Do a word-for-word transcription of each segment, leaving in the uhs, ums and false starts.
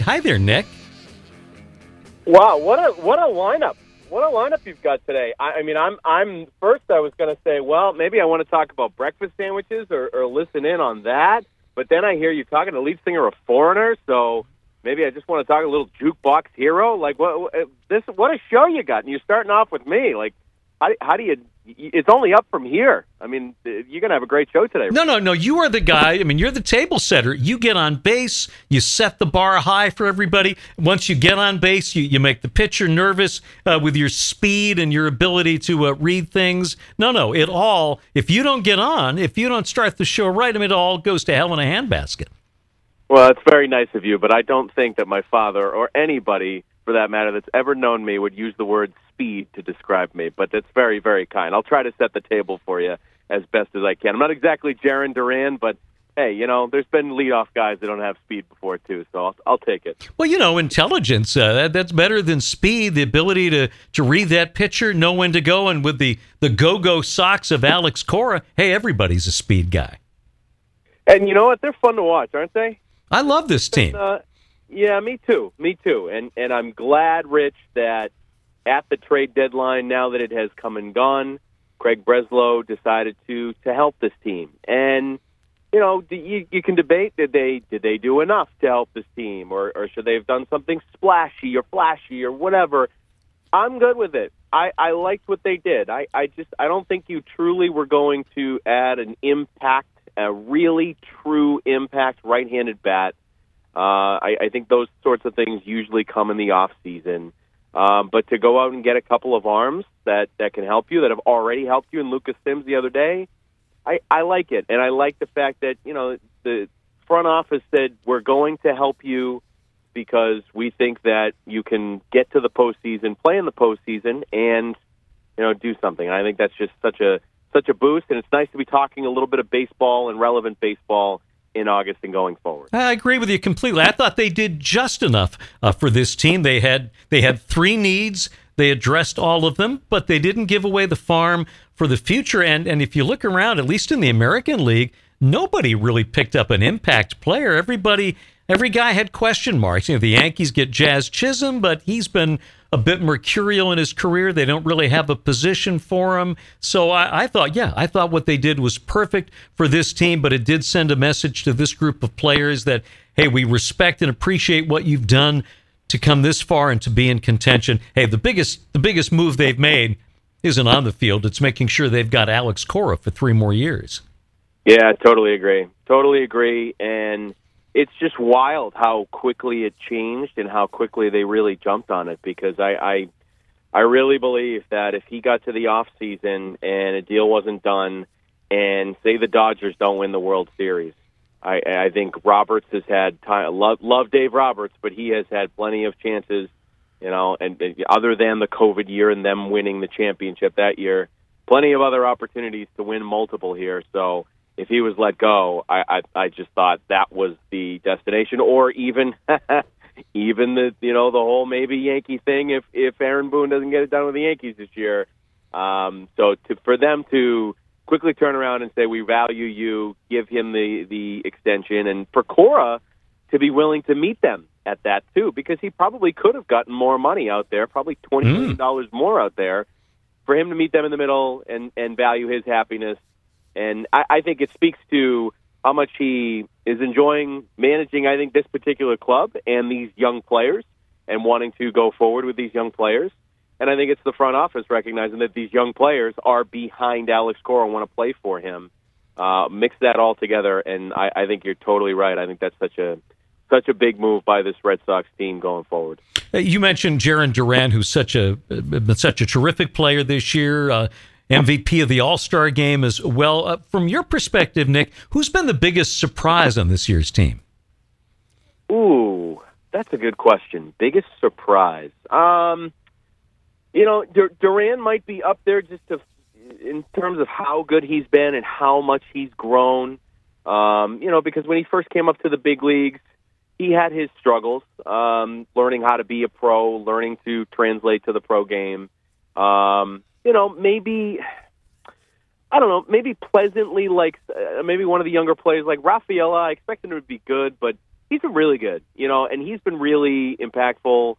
Hi there, Nick. Wow, what a what a lineup! What a lineup you've got today. I, I mean, I'm I'm first. I was going to say, well, maybe I want to talk about breakfast sandwiches or, or listen in on that. But then I hear you talking to lead singer of Foreigner, so maybe I just want to talk a little jukebox hero. Like, what this? What a show you got! And you're starting off with me. Like, how, how do you? It's only up from here. I mean, you're going to have a great show today. No, no, no. You are the guy. I mean, you're the table setter. You get on base. You set the bar high for everybody. Once you get on base, you, you make the pitcher nervous uh, with your speed and your ability to uh, read things. No, no. It all, if you don't get on, if you don't start the show right, I mean, it all goes to hell in a handbasket. Well, it's very nice of you, but I don't think that my father or anybody, for that matter, that's ever known me would use the word speed to describe me, but that's very, very kind. I'll try to set the table for you as best as I can. I'm not exactly Jaron Duran, but hey, you know, there's been leadoff guys that don't have speed before too, so I'll, I'll take it. Well, you know, intelligence, uh, that, that's better than speed, the ability to, to read that pitcher, know when to go, and with the, the go-go socks of Alex Cora, hey, everybody's a speed guy. And you know what? They're fun to watch, aren't they? I love this team. And, uh, yeah, me too. Me too. And and I'm glad, Rich, that at the trade deadline, now that it has come and gone, Craig Breslow decided to to help this team. And you know, you, you can debate did they did they do enough to help this team, or or should they have done something splashy or flashy or whatever. I'm good with it. I, I liked what they did. I, I just I don't think you truly were going to add an impact, a really true impact right-handed bat. Uh, I, I think those sorts of things usually come in the off season. Um, but to go out and get a couple of arms that, that can help you, that have already helped you in Lucas Sims the other day, I, I like it. And I like the fact that, you know, the front office said, we're going to help you because we think that you can get to the postseason, play in the postseason, and, you know, do something. And I think that's just such a such a boost, and it's nice to be talking a little bit of baseball and relevant baseball in August and going forward. I agree with you completely. I thought they did just enough uh, for this team. They had they had three needs. They addressed all of them, but they didn't give away the farm for the future. And and if you look around, at least in the American League, nobody really picked up an impact player. Everybody, every guy had question marks. You know, the Yankees get Jazz Chisholm, but he's been a bit mercurial in his career. They don't really have a position for him. So I, I thought, yeah, I thought what they did was perfect for this team, but it did send a message to this group of players that, hey, we respect and appreciate what you've done to come this far and to be in contention. Hey, the biggest the biggest move they've made isn't on the field. It's making sure they've got Alex Cora for three more years. Yeah, totally agree. Totally agree. And it's just wild how quickly it changed and how quickly they really jumped on it, because I, I I really believe that if he got to the off season and a deal wasn't done, and say the Dodgers don't win the World Series, I, I think Roberts has had time. Love, love Dave Roberts, but he has had plenty of chances, you know, and, and other than the COVID year and them winning the championship that year, plenty of other opportunities to win multiple here. So if he was let go, I, I I just thought that was the destination, or even even the you know the whole maybe Yankee thing if if Aaron Boone doesn't get it done with the Yankees this year. Um, so to, for them to quickly turn around and say we value you, give him the the extension, and for Cora to be willing to meet them at that too, because he probably could have gotten more money out there, probably twenty million dollars more out there, for him to meet them in the middle and and value his happiness. And I, I think it speaks to how much he is enjoying managing, I think, this particular club and these young players and wanting to go forward with these young players. And I think it's the front office recognizing that these young players are behind Alex Cora and want to play for him. Uh, mix that all together, and I, I think you're totally right. I think that's such a such a big move by this Red Sox team going forward. You mentioned Jaron Duran, who's such a such a terrific player this year. Uh, M V P of the All-Star game as well. Uh, from your perspective, Nick, who's been the biggest surprise on this year's team? Ooh, that's a good question. Biggest surprise. Um, you know, Dur- Duran might be up there just to, in terms of how good he's been and how much he's grown. Um, you know, because when he first came up to the big leagues, he had his struggles, um, learning how to be a pro, learning to translate to the pro game. Um You know, maybe, I don't know, maybe pleasantly like, uh, maybe one of the younger players like Rafaela, I expect him to be good, but he's been really good, you know, and he's been really impactful,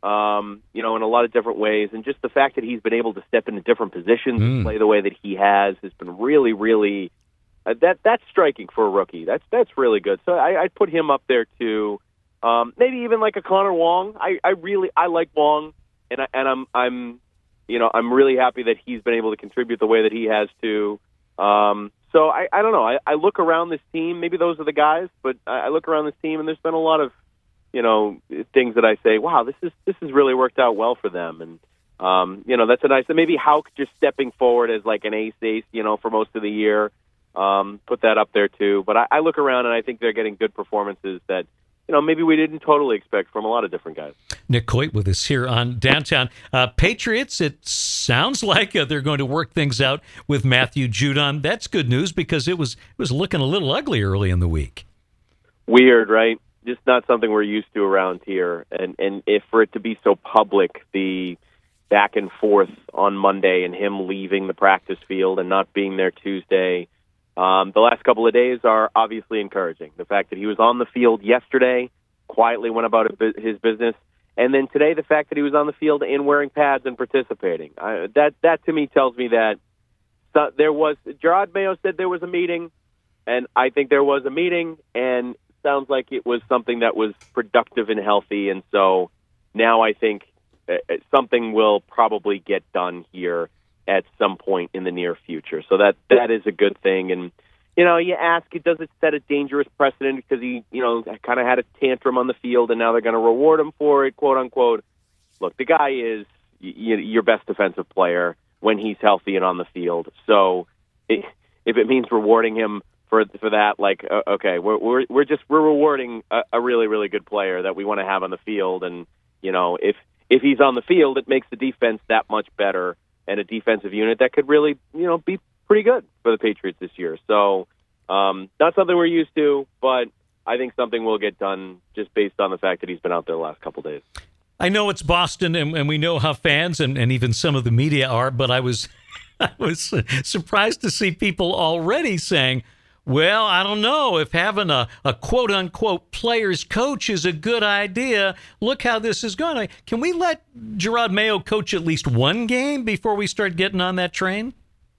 um, you know, in a lot of different ways. And just the fact that he's been able to step into different positions mm. and play the way that he has has been really, really uh, that that's striking for a rookie. That's that's really good. So I, I'd put him up there too. Um, maybe even like a Connor Wong. I, I really I like Wong, and I, and I'm I'm you know I'm really happy that he's been able to contribute the way that he has to. Um, so I, I don't know. I, I look around this team. Maybe those are the guys, but I, I look around this team, and there's been a lot of you know things that I say, wow, this is this has really worked out well for them, and um, you know that's a nice. Maybe Houck just stepping forward as like an ace ace, you know, for most of the year. Um, put that up there too. But I, I look around and I think they're getting good performances that. You know, maybe we didn't totally expect from a lot of different guys. Nick Coit with us here on Downtown. Uh, Patriots, it sounds like uh, they're going to work things out with Matthew Judon. That's good news because it was it was looking a little ugly early in the week. Weird, right? Just not something we're used to around here. And, and if for it to be so public, the back and forth on Monday and him leaving the practice field and not being there Tuesday, Um, the last couple of days are obviously encouraging. The fact that he was on the field yesterday, quietly went about his business, and then today the fact that he was on the field and wearing pads and participating. I, that that to me tells me that so, there was. Gerard Mayo said there was a meeting, and I think there was a meeting, and sounds like it was something that was productive and healthy. And so now I think uh, something will probably get done here at some point in the near future. So that that is a good thing. And, you know, you ask, does it set a dangerous precedent because he, you know, kind of had a tantrum on the field and now they're going to reward him for it, quote unquote. Look, the guy is y- your best defensive player when he's healthy and on the field. So it, if it means rewarding him for for that, like, uh, okay, we're, we're we're just we're rewarding a, a really, really good player that we want to have on the field. And, you know, if if he's on the field, it makes the defense that much better. And a defensive unit that could really, you know, be pretty good for the Patriots this year. So um, not something we're used to, but I think something will get done just based on the fact that he's been out there the last couple of days. I know it's Boston, and, and we know how fans and, and even some of the media are, but I was I was surprised to see people already saying, well, I don't know if having a, a quote-unquote player's coach is a good idea. Look how this is going. Can we let Gerard Mayo coach at least one game before we start getting on that train?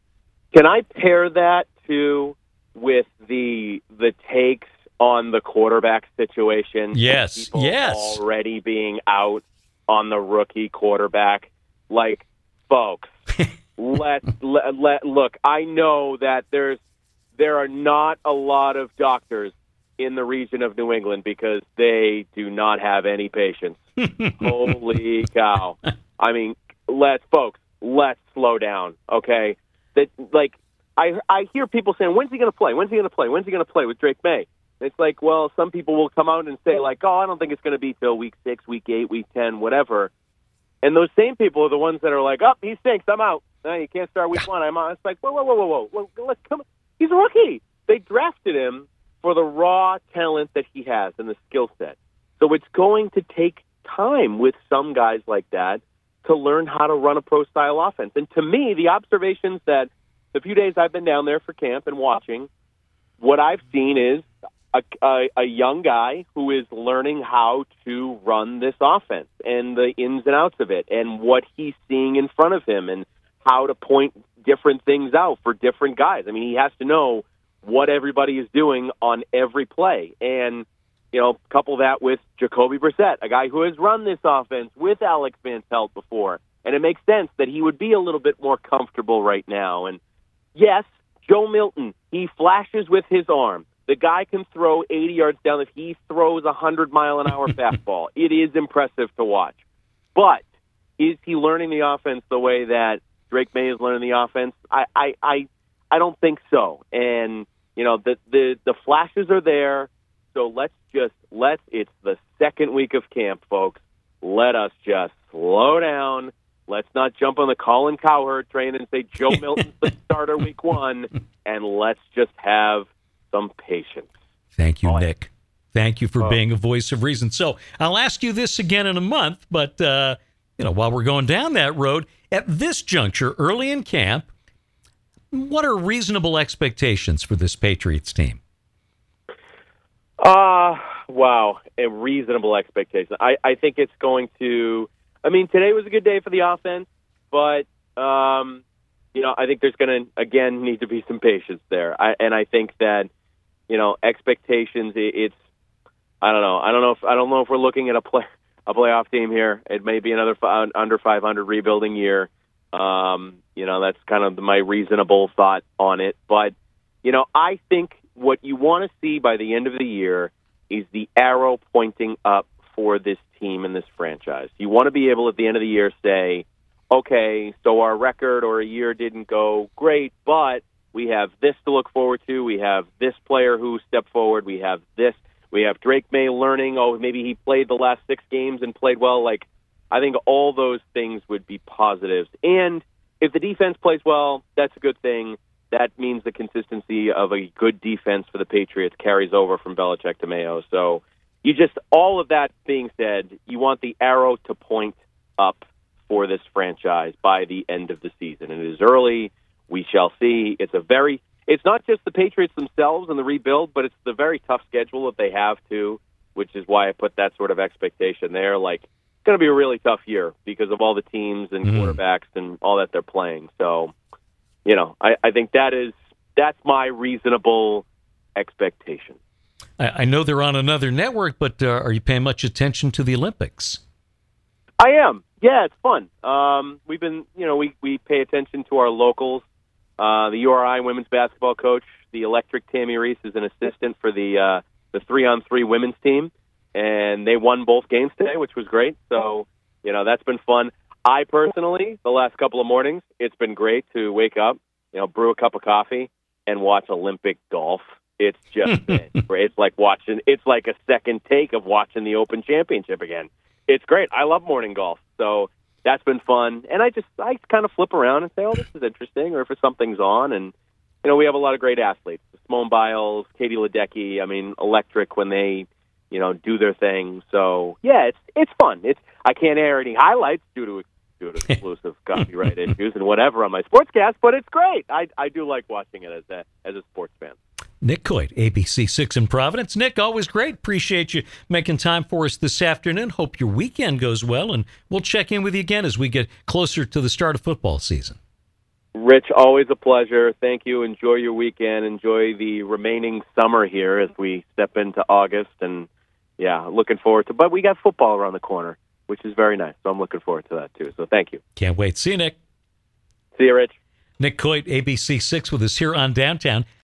Can I pair that, too, with the the takes on the quarterback situation? Yes, People yes. already being out on the rookie quarterback. Like, folks, let, let, let look, I know that there's There are not a lot of doctors in the region of New England because they do not have any patience. Holy cow. I mean, let's, folks, let's slow down, okay? That, like, I I hear people saying, when's he going to play? When's he going to play? When's he going to play with Drake May? It's like, well, some people will come out and say, like, oh, I don't think it's going to be till week six, week eight, week ten, whatever. And those same people are the ones that are like, oh, he stinks, I'm out. No, you can't start week one, I'm out. It's like, whoa, whoa, whoa, whoa, whoa. Well, let's come. He's a rookie. They drafted him for the raw talent that he has and the skill set. So it's going to take time with some guys like that to learn how to run a pro-style offense. And to me, the observations that the few days I've been down there for camp and watching, what I've seen is a, a, a young guy who is learning how to run this offense and the ins and outs of it and what he's seeing in front of him and how to point different things out for different guys. I mean, he has to know what everybody is doing on every play. And, you know, couple that with Jacoby Brissett, a guy who has run this offense with Alex Van Pelt before. And it makes sense that he would be a little bit more comfortable right now. And, yes, Joe Milton, he flashes with his arm. The guy can throw eighty yards down if he throws a one hundred mile an hour fastball. It is impressive to watch. But is he learning the offense the way that Drake May is learning the offense? I, I, I, I don't think so. And, you know, the, the, the flashes are there. So let's just, let's, it's the second week of camp, folks. Let us just slow down. Let's not jump on the Colin Cowherd train and say Joe Milton's the starter week one. And let's just have some patience. Thank you, oh, Nick. Thank you for oh. being a voice of reason. So I'll ask you this again in a month, but, uh, you know, while we're going down that road, at this juncture, early in camp, what are reasonable expectations for this Patriots team? Uh, wow, a reasonable expectation. I, I think it's going to. I mean, today was a good day for the offense, but um, you know, I think there's going to again need to be some patience there. I, and I think that you know expectations. It, it's I don't know. I don't know if I don't know if we're looking at a play a playoff team here. It may be another f- under five hundred rebuilding year. Um, you know, that's kind of my reasonable thought on it. But you know, I think what you want to see by the end of the year is the arrow pointing up for this team and this franchise. You want to be able at the end of the year say, okay, so our record or a year didn't go great, but we have this to look forward to. We have this player who stepped forward. We have this. We have Drake May learning, oh, maybe he played the last six games and played well. Like, I think all those things would be positives. And if the defense plays well, that's a good thing. That means the consistency of a good defense for the Patriots carries over from Belichick to Mayo. So you just, all of that being said, you want the arrow to point up for this franchise by the end of the season. And it is early. We shall see. It's a very, it's not just the Patriots themselves and the rebuild, but it's the very tough schedule that they have too, which is why I put that sort of expectation there. Like, it's going to be a really tough year because of all the teams and mm. quarterbacks and all that they're playing. So, you know, I, I think that is that's my reasonable expectation. I, I know they're on another network, but uh, are you paying much attention to the Olympics? I am. Yeah, it's fun. Um, we've been, you know, we, we pay attention to our locals. Uh, the U R I women's basketball coach, the electric Tammy Reese, is an assistant for the uh, the three-on-three women's team, and they won both games today, which was great. So, you know, that's been fun. I personally, the last couple of mornings, it's been great to wake up, you know, brew a cup of coffee and watch Olympic golf. It's just been great. It's like watching, it's like a second take of watching the Open Championship again. It's great. I love morning golf. So that's been fun. And I just, I kind of flip around and say, oh, this is interesting, or if something's on. And, you know, we have a lot of great athletes. Simone Biles, Katie Ledecky, I mean, electric when they, you know, do their thing. So, yeah, it's it's fun. It's I can't air any highlights due to due to exclusive copyright issues and whatever on my sportscast, but it's great. I I do like watching it as a as a sports fan. Nick Coit, A B C six in Providence. Nick, always great. Appreciate you making time for us this afternoon. Hope your weekend goes well, and we'll check in with you again as we get closer to the start of football season. Rich, always a pleasure. Thank you. Enjoy your weekend. Enjoy the remaining summer here as we step into August. And, yeah, looking forward to But we got football around the corner, which is very nice. So I'm looking forward to that, too. So thank you. Can't wait. See you, Nick. See you, Rich. Nick Coit, A B C six, with us here on Downtown.